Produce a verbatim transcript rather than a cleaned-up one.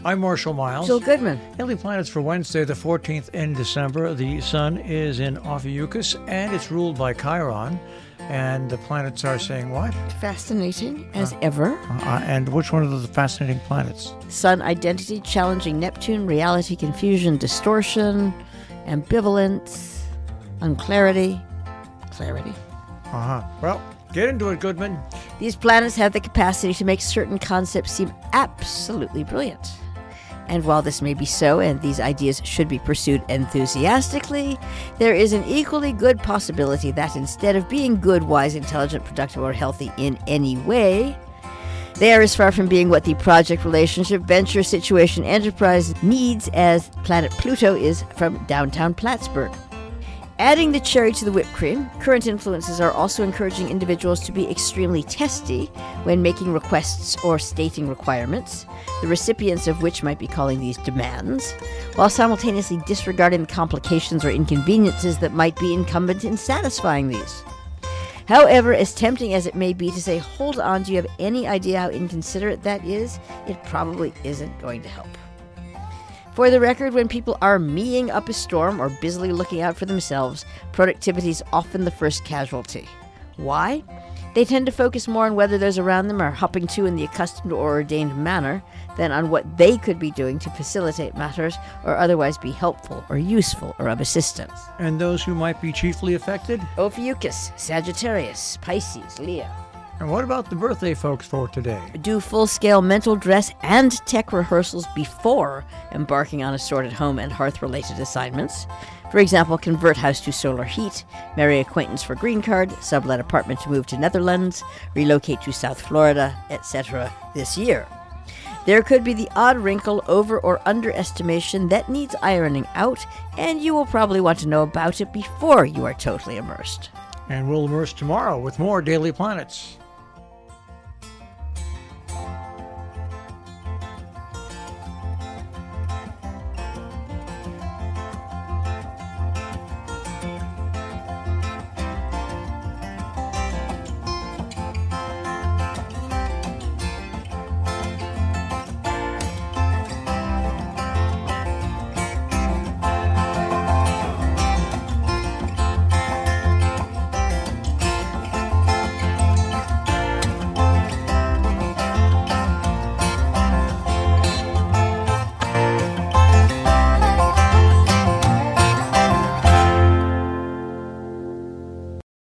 I'm Marshall Miles. Jill Goodman. Daily Planets for Wednesday, the fourteenth in December. The sun is in Ophiuchus, and it's ruled by Chiron. And the planets are saying what? Fascinating, as uh, ever. Uh, and which one of the fascinating planets? Sun identity challenging Neptune, reality confusion, distortion, ambivalence, unclarity, clarity. Uh-huh. Well, get into it, Goodman. These planets have the capacity to make certain concepts seem absolutely brilliant. And while this may be so, and these ideas should be pursued enthusiastically, there is an equally good possibility that instead of being good, wise, intelligent, productive, or healthy in any way, they are as far from being what the project, relationship, venture, situation, enterprise needs as planet Pluto is from downtown Plattsburgh. Adding the cherry to the whipped cream, current influences are also encouraging individuals to be extremely testy when making requests or stating requirements, the recipients of which might be calling these demands, while simultaneously disregarding the complications or inconveniences that might be incumbent in satisfying these. However, as tempting as it may be to say, hold on, do you have any idea how inconsiderate that is? It probably isn't going to help. For the record, when people are meeing up a storm or busily looking out for themselves, productivity is often the first casualty. Why? They tend to focus more on whether those around them are hopping to in the accustomed or ordained manner than on what they could be doing to facilitate matters or otherwise be helpful or useful or of assistance. And those who might be chiefly affected? Ophiuchus, Sagittarius, Pisces, Leo. And what about the birthday folks for today? Do full-scale mental dress and tech rehearsals before embarking on assorted home and hearth-related assignments. For example, convert house to solar heat, marry acquaintance for green card, sublet apartment to move to Netherlands, relocate to South Florida, et cetera this year. There could be the odd wrinkle, over or underestimation that needs ironing out, and you will probably want to know about it before you are totally immersed. And we'll immerse tomorrow with more Daily Planets.